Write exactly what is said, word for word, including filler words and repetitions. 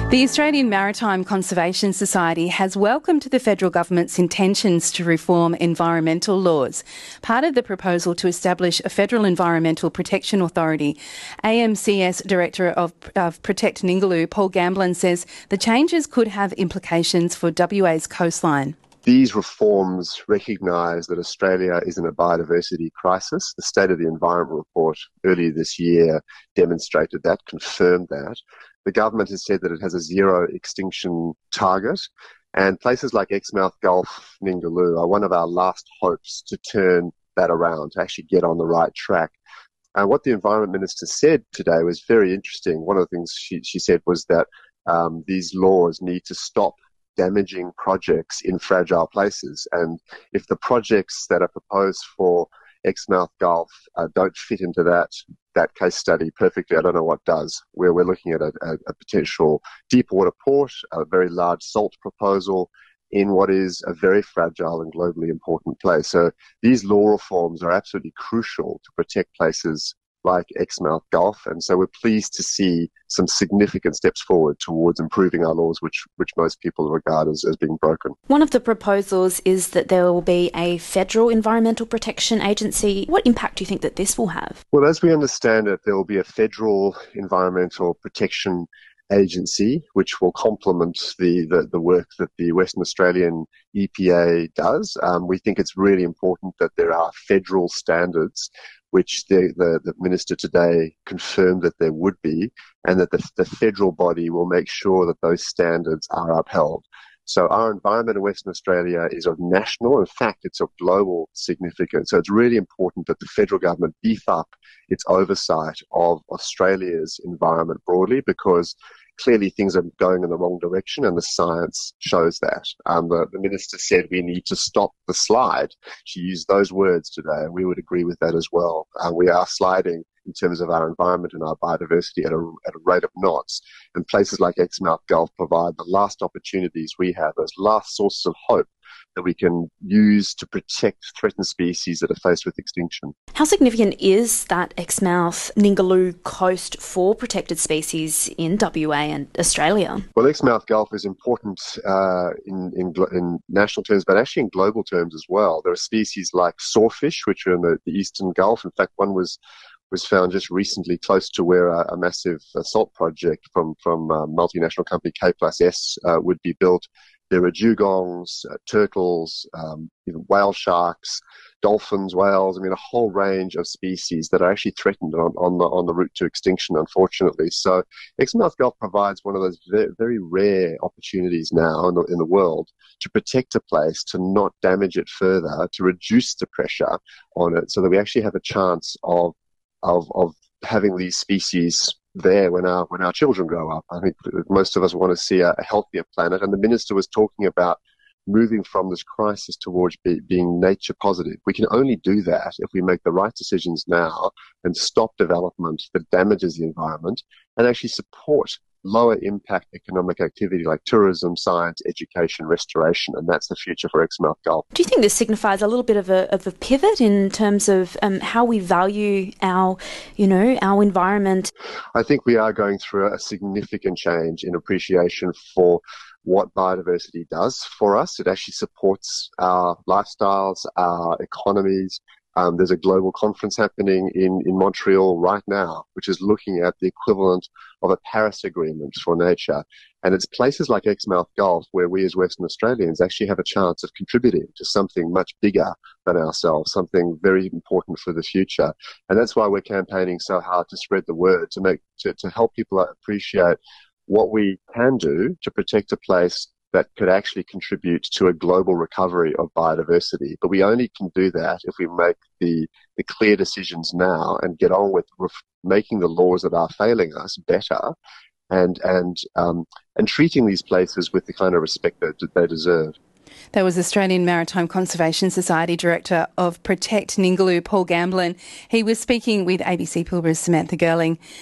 The Australian Maritime Conservation Society has welcomed the federal government's intentions to reform environmental laws. Part of the proposal to establish a federal environmental protection authority, A M C S Director of, of Protect Ningaloo, Paul Gamblin, says the changes could have implications for W A's coastline. These reforms recognise that Australia is in a biodiversity crisis. The State of the Environment report earlier this year demonstrated that, confirmed that. The government has said that it has a zero extinction target, and places like Exmouth Gulf, Ningaloo are one of our last hopes to turn that around, to actually get on the right track. And what the Environment Minister said today was very interesting. One of the things she, she said was that um, these laws need to stop damaging projects in fragile places. And if the projects that are proposed for Exmouth Gulf uh, don't fit into that that case study perfectly, I don't know what does. Where we're looking at a, a, a potential deep water port, a very large salt proposal in what is a very fragile and globally important place. So these law reforms are absolutely crucial to protect places like Exmouth Gulf, and so we're pleased to see some significant steps forward towards improving our laws, which which most people regard as, as being broken. One of the proposals is that there will be a federal environmental protection agency. What impact do you think that this will have? Well, as we understand it, there will be a federal environmental protection agency which will complement the, the, the work that the Western Australian E P A does. Um, we think it's really important that there are federal standards, which the, the, the Minister today confirmed that there would be, and that the, the federal body will make sure that those standards are upheld. So our environment in Western Australia is of national, in fact, it's of global significance. So it's really important that the federal government beef up its oversight of Australia's environment broadly, because clearly things are going in the wrong direction and the science shows that. Um, the, the Minister said we need to stop the slide. She used those words today, and we would agree with that as well. Uh, we are sliding in terms of our environment and our biodiversity at a, at a rate of knots. And places like Exmouth Gulf provide the last opportunities we have, those last sources of hope that we can use to protect threatened species that are faced with extinction. How significant is that Exmouth Ningaloo coast for protected species in W A and Australia? Well, Exmouth Gulf is important uh, in, in, in national terms, but actually in global terms as well. There are species like sawfish, which are in the, the eastern Gulf. In fact, one was was found just recently close to where a, a massive uh, salt project from, from a multinational company K plus S uh, would be built. There are dugongs, uh, turtles, um, even whale sharks, dolphins, whales. I mean, a whole range of species that are actually threatened on, on the on the route to extinction, unfortunately. So Exmouth Gulf provides one of those very, very rare opportunities now in the, in the world to protect a place, to not damage it further, to reduce the pressure on it, so that we actually have a chance of of of having these species there when our when our children grow up. I think most of us want to see a, a healthier planet, and the Minister was talking about moving from this crisis towards be, being nature positive. We can only do that if we make the right decisions now and stop development that damages the environment and actually support lower impact economic activity like tourism, science, education, restoration, and that's the future for Exmouth Gulf. Do you think this signifies a little bit of a, of a pivot in terms of um, how we value our, you know, our environment? I think we are going through a significant change in appreciation for what biodiversity does for us. It actually supports our lifestyles, our economies. Um, there's a global conference happening in, in Montreal right now, which is looking at the equivalent of a Paris Agreement for nature. And it's places like Exmouth Gulf where we as Western Australians actually have a chance of contributing to something much bigger than ourselves, something very important for the future. And that's why we're campaigning so hard to spread the word, to make to, to help people appreciate what we can do to protect a place that could actually contribute to a global recovery of biodiversity. But we only can do that if we make the, the clear decisions now and get on with ref- making the laws that are failing us better and and um, and treating these places with the kind of respect that they deserve. That was Australian Maritime Conservation Society Director of Protect Ningaloo, Paul Gamblin. He was speaking with A B C Pilbara's Samantha Girling.